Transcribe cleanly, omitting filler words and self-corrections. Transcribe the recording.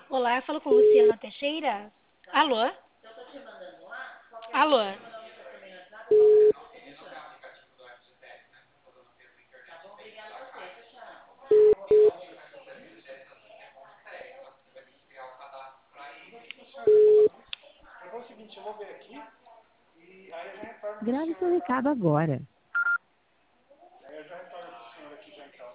Olá, eu falo com Luciana Teixeira. Alô? Alô? Grave seu recado agora.